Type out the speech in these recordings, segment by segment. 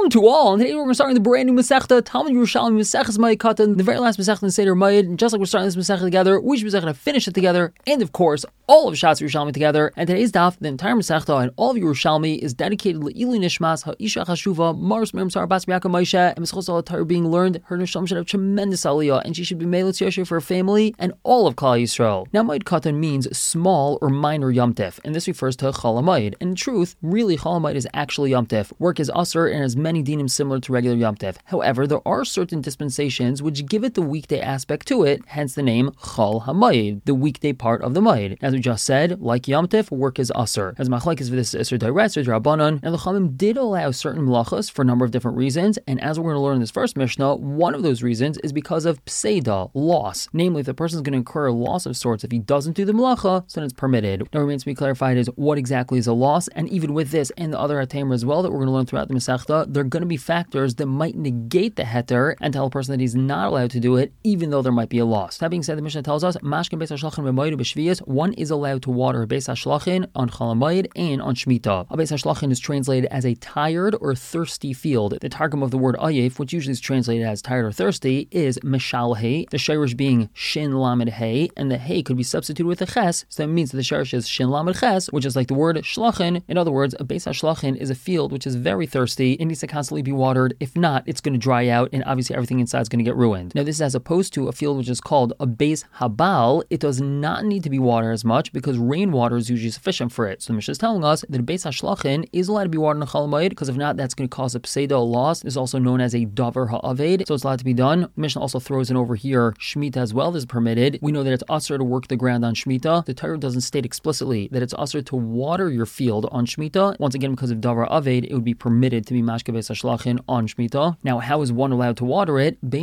Shalom to all, and today we're starting the brand new Masechta, Talmud Yerushalmi Maseches Mayit Katan, the very last Masechta in Seder Mayit, and just like we're starting this Masechta together, we should be finish it together, and of course, all of Shatz Yerushalmi together, and today's daf, the entire Masechta, and all of Yerushalmi is dedicated to Ilu Nishmas, Ha'isha Chashuva, Mars Miriam Sarah Bas Biaka Moshe, and Meschos Al Torah being learned, her Nisham should have tremendous aliyah, and she should be Meilitz Yosher for her family, and all of Klal Yisrael. Now, Mayit Katan means small or minor Yom Tif, and this refers to Chol HaMayit. In truth, really Chol HaMayit is actually Yom Tif. Work is Asr and has many dinim similar to regular Yom Tif. However, there are certain dispensations which give it the weekday aspect to it, hence the name Chol HaMayit, the weekday part of the Mayit. As we just said, like Yom Tif, work is Asr. As Machlekes for this Isser Dairetz, Rabbanon, and the Chachamim did allow certain melachos for a number of different reasons, and as we're going to learn in this first Mishnah, one of those reasons is because of pseida, loss. Namely, if the person is going to incur a loss of sorts if he doesn't do the melacha, so then it's permitted. Now, remains to be clarified is what exactly is a loss, and even with this and the other Hatamer as well that we're going to learn throughout the Masechta, there are going to be factors that might negate the heter and tell a person that he's not allowed to do it, even though there might be a loss. That being said, the Mishnah tells us, Mashkin Beis HaShlachin b'Mayid b'Shviyas, one is allowed to water a Beis HaShlachin on Chol HaMayid and on Shemitah. A Beis HaShlachin is translated as a tired or thirsty field. The targum of the word ayef, which usually is translated as tired or thirsty, is Mishalhe, the shirish being Shin Lamed He, and the He could be substituted with a Ches, so that means that the shirish is Shin Lamed Ches, which is like the word Shlachin. In other words, a Beis HaShlachin is a field which is very thirsty. It needs to constantly be watered. If not, it's going to dry out, and obviously everything inside is going to get ruined. Now, this is as opposed to a field which is called a Beis Habal. It does not need to be watered as much because rainwater is usually sufficient for it. So the Mishnah is telling us that a Beis HaShlachin is allowed to be watered in Chol HaMayid, because if not, that's going to cause a pseida, a loss. This is also known as a davar ha'aved, so it's allowed to be done. The Mishnah also throws in over here Shemitah as well. This is permitted. We know that it's usher to work the ground on Shemitah. The Torah doesn't state explicitly that it's usher to water your field on Shemitah. Once again, because of davar aved, it would be permitted to be mashke Beis HaShlachin on Shemitah. Now, how is one allowed to water it? This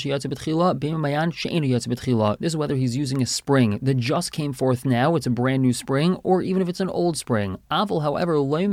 is whether he's using a spring that just came forth now, it's a brand new spring, or even if it's an old spring. Aval, however,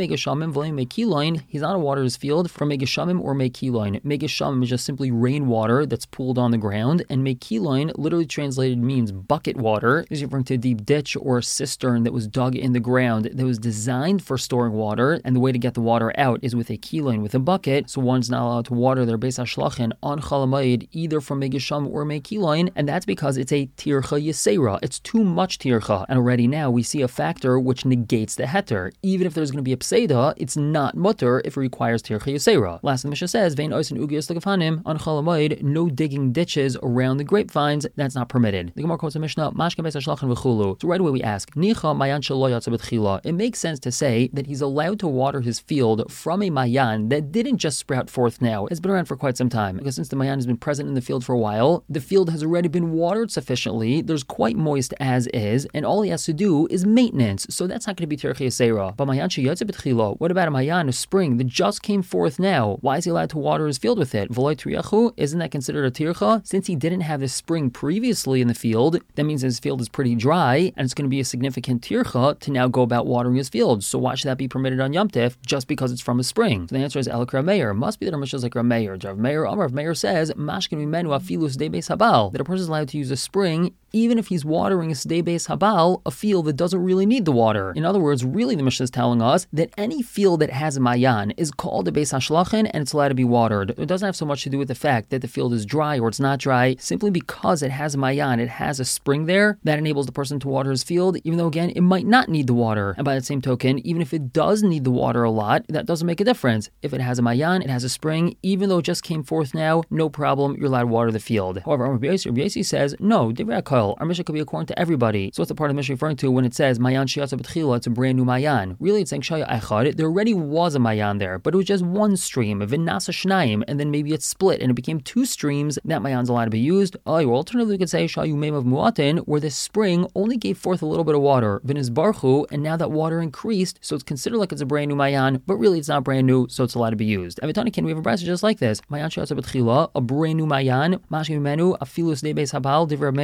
he's not to water his field from megeshamim or mekiloin. Megeshamim is just simply rainwater that's pooled on the ground, and mekiloin, literally translated, means bucket water. This is referring to a deep ditch or a cistern that was dug in the ground that was designed for storing water, and the way to get the water out is with a kiloin, with a bucket, so one's not allowed to water their Beis HaShlachin on Chol HaMayid either from megeshamim or mekiloin, and that's because it's a tircha yisera. It's too much tircha, and already now we see a factor which negates the heter. Even if there's going to be a pseida, it's not mutter if it requires tircha yisera. Last, the Mishnah says, Vein ois and ugias l'gafanim on Chol HaMayid, no digging ditches around the grapevines, that's not permitted. The Gemara quotes the Mishnah, Mashke Beis HaShlachin v'chulu. So right away we ask, Nicha mayan shelo yatsa b'tchila. It makes sense to say that he's allowed to water his field from a mayan that didn't just sprout forth now. It's been around for quite some time, because since the mayan has been present in the field for a while, the field has already been watered sufficiently, there's quite moist as is, and all he has to do is maintenance, so that's not going to be tircha yisera. But mayan sheyatsa b'tchila, what about a mayan, a spring that just came forth now? Why is he allowed to water his field with it? V'loi triyachu, isn't that considered a tircha? Since he didn't have this spring previously in the field, that means his field is pretty dry, and it's going to be a significant tircha to now go about watering his field. So why should that be permitted on Yom Tif just because it's from a spring? So the answer is Elek Rav Meir. Must be that our Mishnah is like Rav Meir. Rav Meir says, Mashkin mimenu afilus de beis habal, that a person is allowed to use a spring even if he's watering a Sdei Beis Habal, a field that doesn't really need the water. In other words, really the Mishnah is telling us that any field that has a mayan is called a Beis HaShlachin and it's allowed to be watered. It doesn't have so much to do with the fact that the field is dry or it's not dry, simply because it has a mayan, it has a spring there, that enables the person to water his field, even though again, it might not need the water. And by that same token, even if it does need the water a lot, that doesn't make a difference. If it has a mayan, it has a spring, even though it just came forth now, no problem, you're allowed to water the field. However, Rabbi Yossi says, no, Divrei HaKol, our Mishnah could be according to everybody. So what's the part of the Mishnah referring to when it says Mayan Sheyatza B'tchila, it's a brand new Mayan? Really, it's saying Shaya Echad, there already was a Mayan there, but it was just one stream, V'nasa Shnayim, and then maybe it split and it became two streams, that Mayan's allowed to be used. Or alternatively, we could say Shayu Meim of Muatin, where this spring only gave forth a little bit of water, V'niz Barchu, and now that water increased, so it's considered like it's a brand new Mayan, but really it's not brand new, so it's allowed to be used. Avitani, can we have a brayso just like this? Mayan Sheyatza B'tchila, a brand new Mayan, Mashki Menu, Afilus De Beis Habal, Divrei Rav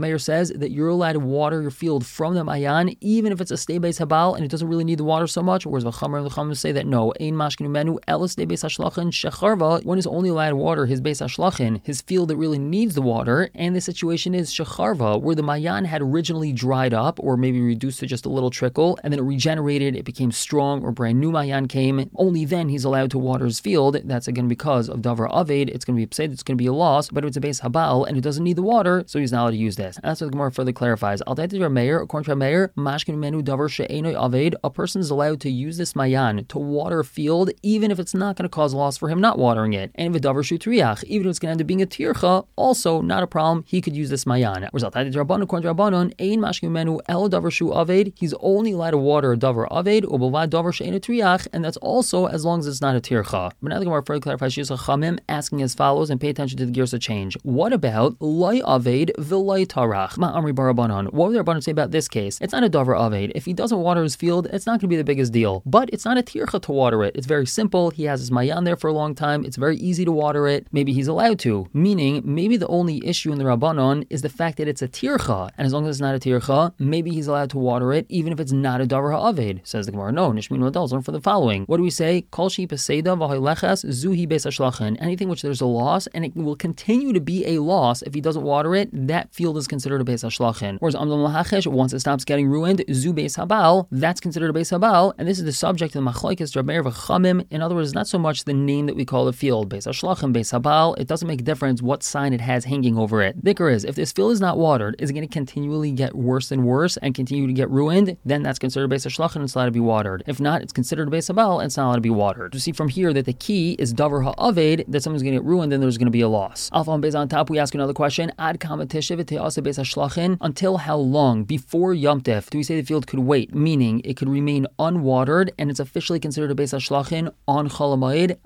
Meir says that you're allowed to water your field from the Mayan, even if it's a stay beis habal and it doesn't really need the water so much. Whereas the Chachamim say that no, ein mashkinu menu elas stay beis hashlachin shecharva. One is only allowed to water his beis hashlachin, his field that really needs the water, and the situation is shecharva, where the Mayan had originally dried up or maybe reduced to just a little trickle, and then it regenerated, it became strong, or brand new Mayan came. Only then he's allowed to water his field. That's again because of davar aved. It's going to be upset. It's going to be a loss. But if it's a beis habal and it doesn't need the water, so he's not allowed to use this. And that's what the Gemara further clarifies. Al according to Meir, mashkin menu davar she'enoi aved. A person is allowed to use this Mayan to water a field, even if it's not going to cause loss for him not watering it. And if davar shu triach, even if it's going to end up being a tircha, also not a problem. He could use this Mayan. According to Rabbanon, ein mashkin menu el davar shu aved. He's only allowed to water a davar aved, ubavad davar she'enoi triach, and that's also as long as it's not a tircha. But now the Gemara further clarifies. She is a chamim asking as follows, and pay attention to the gears of change. What about loy aved v'loy tarach? Ma amri barabanan. What would the Rabbanan say about this case? It's not a davar aved. If he doesn't water his field, it's not going to be the biggest deal. But it's not a tircha to water it. It's very simple. He has his mayan there for a long time. It's very easy to water it. Maybe he's allowed to. Meaning, maybe the only issue in the Rabbanon is the fact that it's a tircha. And as long as it's not a tircha, maybe he's allowed to water it, even if it's not a davar ha'aved. Says the Gemara. No, Nishmin Adal, learn for the following. What do we say? Kol shi peseda v'hoylechas zuhi beis hashlachin. Anything which there's a loss, and it will continue to be a loss if he doesn't water it, that field is considered a beis hashlachin. Whereas amdam lahachesh, once it stops getting ruined, zu beis habal, that's considered a beis habal, and this is the subject of the machlokes Reb Meir v'Chachamim. In other words, not so much the name that we call the field, beis hashlachin, beis habal. It doesn't make a difference what sign it has hanging over it. Dhikr is, if this field is not watered, is it going to continually get worse and worse and continue to get ruined? Then that's considered beis hashlachin and it's allowed to be watered. If not, it's considered a beis habal and it's not allowed to be watered. You see from here that the key is davar ha'aved, that someone's going to get ruined, then there's going to be a loss. Alpha on Bez on top, we ask another question. Ad kama tishav te'asa beis hashlachin. Until how long before Yom Tov do we say the field could wait? Meaning it could remain unwatered and it's officially considered a beis hashlachin on Chol Hamoed.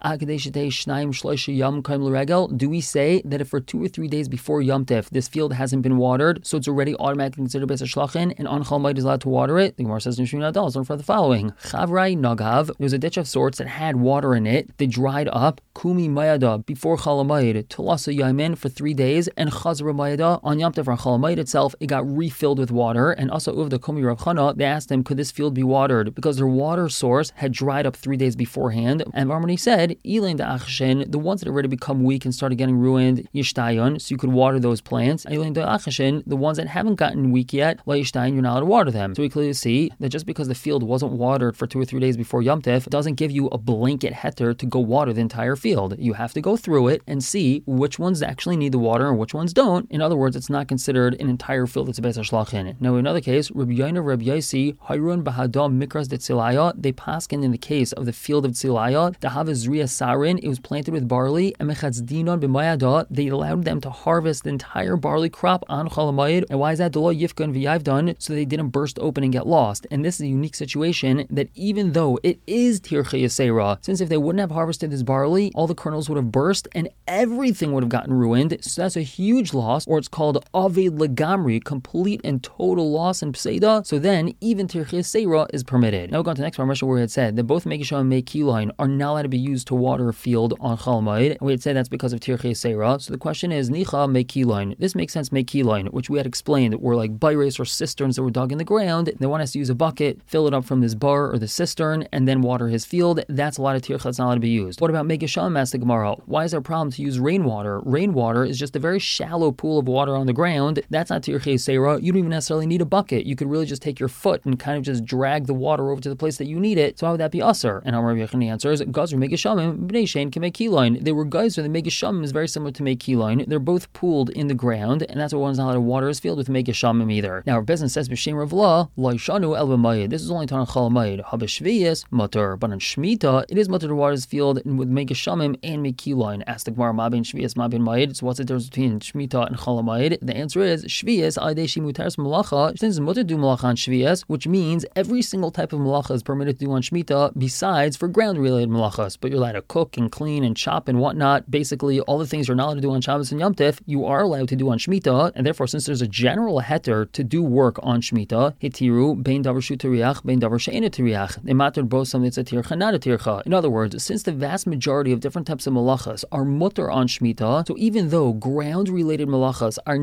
Do we say that if for 2 or 3 days before Yom Tov this field hasn't been watered, so it's already automatically considered beis hashlachin, and on Chol Hamoed is allowed to water it? The Gemara says in Shmini Adal, learn for the following. Chavrai nagav. There was a ditch of sorts that had water in it. They dried up. Kumi mayada before Chol Hamoed Tulasa Yaimin for 3 days, and Chazra mayada on Yom Tov on Chol Hamoed itself it got refilled with water. And also Uvda Kumi Rav Chana, they asked him, could this field be watered because their water source had dried up 3 days beforehand? And Varmani said, Elain da'achashin, the ones that already become weak and started getting ruined, yishtayon, so you could water those plants. Elain da'achashin, the ones that haven't gotten weak yet, la yishtayon, you're not allowed to water them. So we clearly see that just because the field wasn't watered for 2 or 3 days before Yom Tov doesn't give you a blanket heter to go water the entire field. You have to go through it and see which ones actually need the water and which ones don't. In other words, it's not considered an entire field that's a beis hashlachin. Now, in another case, Rabbi Yoina, Rabbi Yosi, Hayrun Bahadam Mikras de Tzilaya, they paskin in the case of the field of Tzilaya, the Havazriya Sarin, it was planted with barley, and Mechatz Dinon b'Mayada, they allowed them to harvest the entire barley crop on Chol Hamoed. And why is that? Dolo Yifkan v'Yavdan, so they didn't burst open and get lost. And this is a unique situation that even though it is Tircha Yasera, since if they wouldn't have harvested this barley, all the kernels would have burst and everything would have gotten ruined. So that's a huge loss, or it's called Aved Legamri, complete and total loss in Pseida. So then even Tircha Yasera is permitted. Now we're going to the next parsha where it had said that both Megishah and Mekilain are not allowed to be used to water a field on Chol Hamoed. And we had said that's because of Tircha Yasera. So the question is, Nicha Mekilain. This makes sense, Mekilain, which we had explained were like bayres or cisterns that were dug in the ground. They want us to use a bucket, fill it up from this bar or the cistern, and then water his field. That's a lot of tircha that's not allowed to be used. What about Megishah, asked the Gemara? Why is there a problem to use rainwater? Rainwater is just a very shallow pool of water on the ground. That's not Tircha Yasera. You don't even necessarily need a bucket. You could really just take your foot and kind of just drag the water over to the place that you need it. So how would that be usher? And Amar Rabbi Yochanan answers, Gazru Megishamim b'nei shein k'Mekilain. They were guys where the Megishamim is very similar to Mekilain. They're both pooled in the ground, and that's why one's not allowed to water his field with Megishamim either. Now our business says b'shem Rav La lo yishanu el b'mayid. This is only on Chol Hamoed. Habeshviyas mutter, but on Shemitah it is mutter to water his field with Megishamim and Mekilain. Ask the Gemara, Ma ben Shviyas, Ma ben Mayid. So what's the difference between Shemitah and Chol Hamoed? The answer is Shviyas aideshi mutaris malacha. Since it's mutter to do malacha on Shviyas, which means every single type of malacha is permitted to do on Shemitah besides for ground-related malachas. But you're allowed to cook and clean and chop and whatnot. Basically, all the things you're not allowed to do on Shabbos and Yom Tov, you are allowed to do on Shemitah. And therefore, since there's a general heter to do work on Shemitah, hitiru bein davar shu teriach, bein davar she'ena teriach. They matter both something that's a tircha, not a tircha. In other words, since the vast majority of different types of malachas are mutter on Shemitah, so even though ground-related malachas are not mutter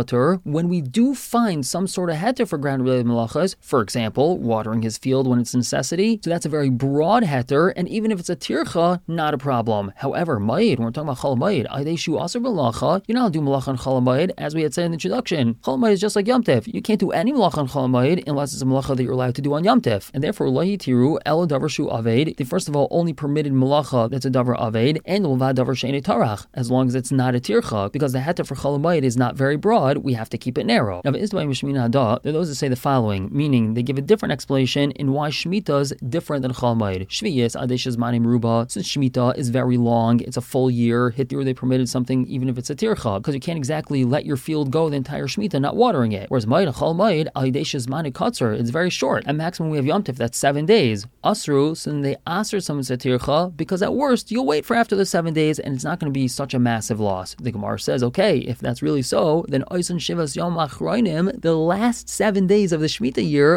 mutter when we do find some sort of heter for ground-related malachas, for example, watering his field when it's a necessity. So that's a very broad heter, and even if it's a tircha, not a problem. However, mayid, when we're talking about chol mayid, aydeshu aser malacha, you're not do malacha on chol mayid, as we had said in the introduction. Chol mayid is just like Yom Tif. You can't do any malacha on chol mayid unless it's a malacha that you're allowed to do on Yom Tif. And therefore, lahi tiru el davar shu aved. They first of all only permitted malacha that's a davar aved, and l'vad davar she'enei tarach, as long as it's not a tircha, because the heter for chol mayid is not very broad. We have to keep it narrow. Now, there are those that say the following, meaning they give a different explanation in why Shemitah is different than Chol Moed. Shviyas Adeshes Manim Ruba, since Shemitah is very long, it's a full year. Hitir, they permitted something even if it's a tircha, because you can't exactly let your field go the entire Shemitah not watering it. Whereas Moed, Chol Moed, Adeshes Manim Katzer, it's very short. At maximum we have Yom Tif, that's 7 days. Asru, so then they aser some tircha, because at worst you'll wait for after the 7 days and it's not going to be such a massive loss. The Gemara says, okay, if that's really so, then Oisen Shivas Yom Achroinim, the last 7 days of the Shemitah year,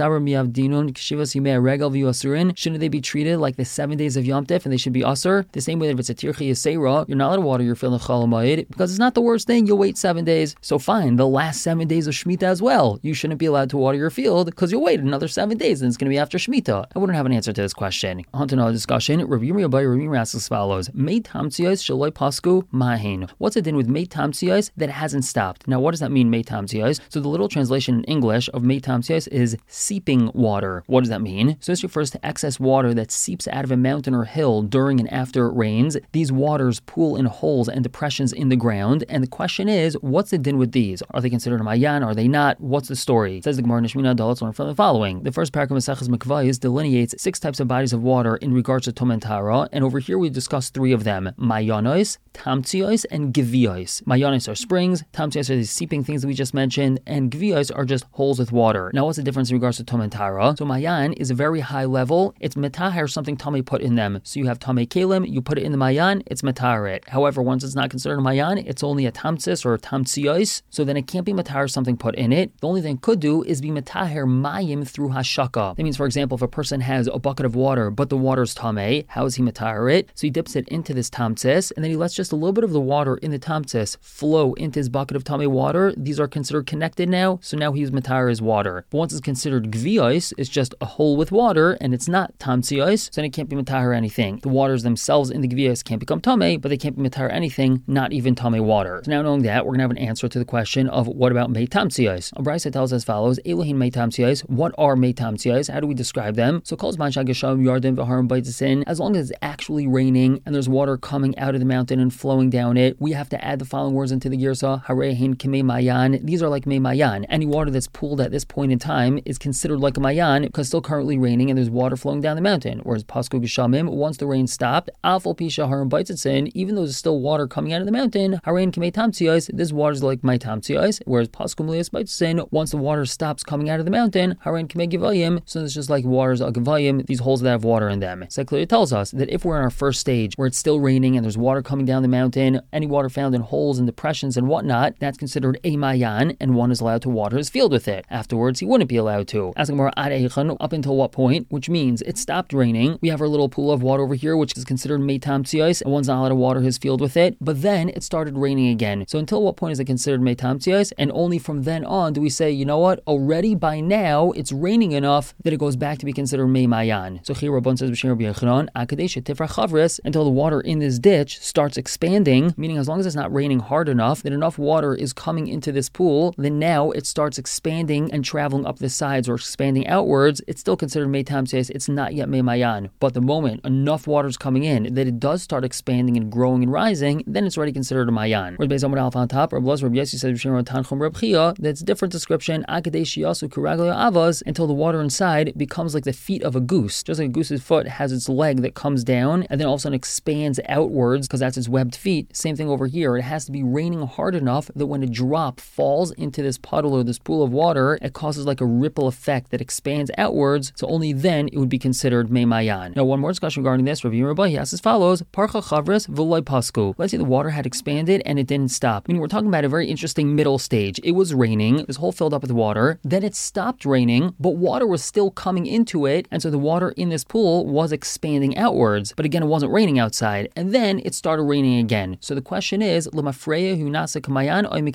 shouldn't they be treated like the 7 days of Yom Tif and they should be asur? The same way that if it's a tircha yisera, you're not allowed to water your field in Chol Moed because it's not the worst thing, you'll wait 7 days. So fine, the last 7 days of Shemitah as well, you shouldn't be allowed to water your field because you'll wait another 7 days and it's going to be after Shemitah. I wouldn't have an answer to this question. On to another discussion. Rabbi Yirmiyah asks as follows: Mei tamtziyos shaloi pasku mahin. What's it din with mei tamtziyos that hasn't stopped? Now, what does that mean, mei tamtziyos? So the literal translation in English of mei tamtziyos is seeping water. What does that mean? So this refers to excess water that seeps out of a mountain or hill during and after it rains. These waters pool in holes and depressions in the ground. And the question is, what's the din with these? Are they considered a mayan? Are they not? What's the story? It says the Gemara Nishmina Dal, let's learn from the following. The first paragraph of Maseches Mikvayos delineates 6 types of bodies of water in regards to Tum and Tara. And over here we discuss 3 of them: mayanos, tamtzios, and gvios. Mayanos are springs, tamtzios are these seeping things that we just mentioned, and gvios are just holes with water. Now, what's the difference in regards to Tum and Tara? So mayan is a very high level. It's metaher, something Tamei put in them. So you have Tamei Kalim, you put it in the mayan, it's metaharet. However, once it's not considered a mayan, it's only a tamtzis or a tamtzios, so then it can't be metaher, something put in it. The only thing it could do is be metaher mayim through hashaka. That means, for example, if a person has a bucket of water, but the water's tamei, how is he metaher it? So he dips it into this tamtzis, and then he lets just a little bit of the water in the tamtzis flow into his bucket of tamei water. These are considered connected now, so now he's metaher his water. But once it's considered gvios, it's just a hole with water, and it's not tamtzios, so then it can't be metaher anything. The waters themselves in the gvios can't become tamei, but they can't be metaher anything, not even tamei water. So now knowing that, we're going to have an answer to the question of what about mei tamtzios. A brisa tells as follows: Elohim mei tamtzios. What are mei tamtzios? How do we describe them? So calls man shagasham yarden v'harim baitzin. As long as it's actually raining and there's water coming out of the mountain and flowing down it, we have to add the following words into the girsa: harehin k'mei mayan. These are like mei mayan. Any water that's pooled at this point in time is considered like a mayan because it's still currently raining and there's water flowing down the mountain. Whereas pasku geshamim, once the rain stopped, afal pisha harim baitzin, even though there's still water coming out of the mountain, harehin k'mei tamtzios. This water is like my tamtzios. Whereas pasku mlias baitzin, once the water stops coming out of the mountain, harehin k'mei gevayim. So it's just like waters of gevayim, these holes that have water in them. So it clearly tells us that if we're in our first stage where it's still raining and there's water coming down the mountain, any water found in holes and depressions and whatnot, that's considered a mayan, and one is allowed to water his field with it. Afterwards, he wouldn't be allowed to. Asking more ad eichan, up until what point? Which means it stopped raining. We have our little pool of water over here, which is considered mei tamtzios, and one's not allowed to water his field with it. But then it started raining again. So until what point is it considered mei tamtzios? And only from then on do we say, you know what? Already by now it's raining enough that it goes back to be considered mei mayan. So here Rabban says b'shem Rabbi Yochanan, akadesh tifra chavris, until the water in this ditch starts expanding, meaning as long as it's not raining hard enough that enough water is coming into this pool, then now it starts expanding and traveling up the sides or expanding outwards. It's still considered mei tamtzios. It's not yet mei mayan. But the moment enough water is coming in that it does start expanding and growing and rising, then it's already considered a mayan. Whereas based on what Alpha on top, Rabbi Yossi says b'shem Tanchum Reb Chia, that's different description. Akadesh yasu kuragli avas, until the water inside becomes like the feet of a goose. Just like a goose's foot has its leg that comes down and then all of a sudden expands outwards because that's its webbed feet. Same thing over here. It has to be raining hard enough that when a drop falls into this puddle or this pool of water, it causes like a ripple effect that expands outwards. So only then it would be considered mei mayan. Now, one more discussion regarding this. Rabbi Yirmiyah, he asks as follows: Parcha chavris v'loy pasku. Let's say the water had expanded and it didn't stop. Meaning we're talking about a very interesting middle stage. It was raining. This hole filled up with water. Then it stopped raining, but water was still coming into it. And so the water in this pool was expanding outwards. But again, it wasn't raining outside. And then it started raining again. So the question is, Lemafreya hu nasa kamayan oy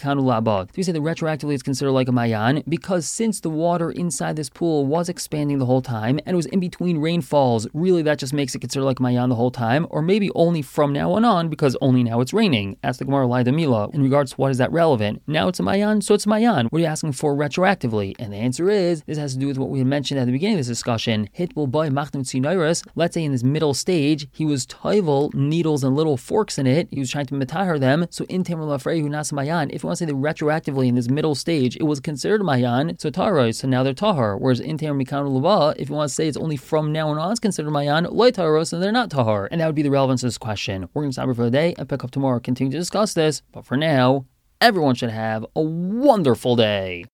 mikanu laba. Do we say that retroactively it's considered like a mayan? Because since the water inside this pool was expanding the whole time and it was in between rainfalls, really that just makes it considered like mayan the whole time, or maybe only from now on because only now it's raining. Ask the Gemara Lai Damila. In regards to what is that relevant? Now it's a mayan, so it's mayan. What are you asking for retroactively? And the answer is, this has to do with what we had mentioned at the beginning of this discussion. Hitbul boy machnim tzinoiris. Let's say in this middle stage, he was toivel needles and little forks in it. He was trying to metahar them. So in Tamar Lafrehu Nas Mayan, if you want to say that retroactively in this middle stage, it was considered mayan, so taharos, so now they're tahar. Whereas in Tamar Mikanu Lava, if you want to say it's only from now on it's considered mayan, loy taharos, and they're not tahar. And that would be the relevance of this question. We're going to stop here for the day and pick up tomorrow, continue to discuss this. But for now, everyone should have a wonderful day.